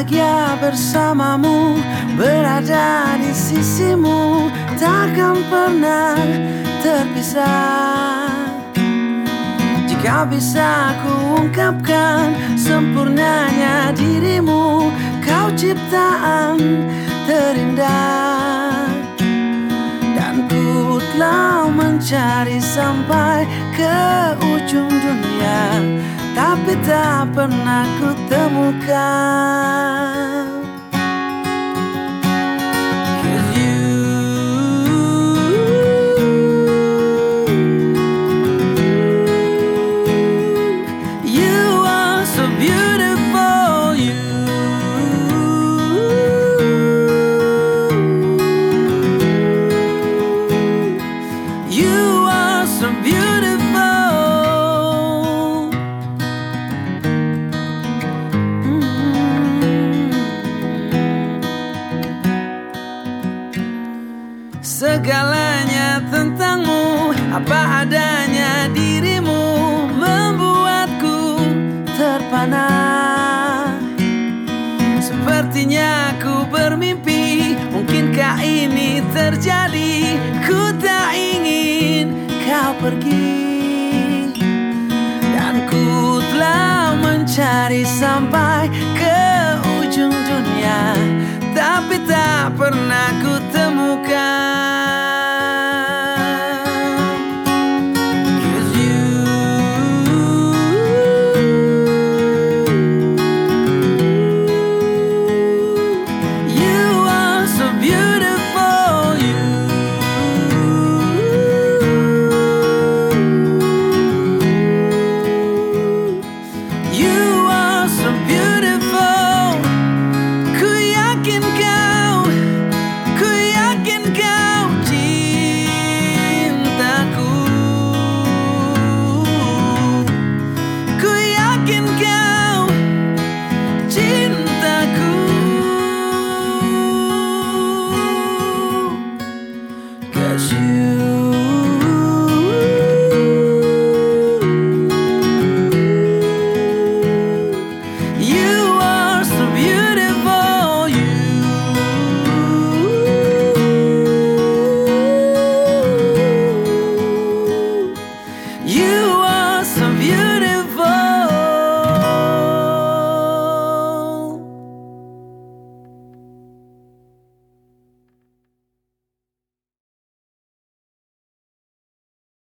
bahagia bersamamu, berada di sisimu, takkan pernah terpisah. Jika bisa ku ungkapkan sempurnanya dirimu, kau ciptaan terindah. Dan ku telah mencari sampai ke ujung dunia, tapi tak pernah ku temukan. So beautiful. Segalanya tentangmu, apa adanya dirimu, membuatku terpana. Sepertinya ku bermimpi, mungkinkah ini terjadi? Ku tak ingin kau pergi, dan ku telah mencari sampai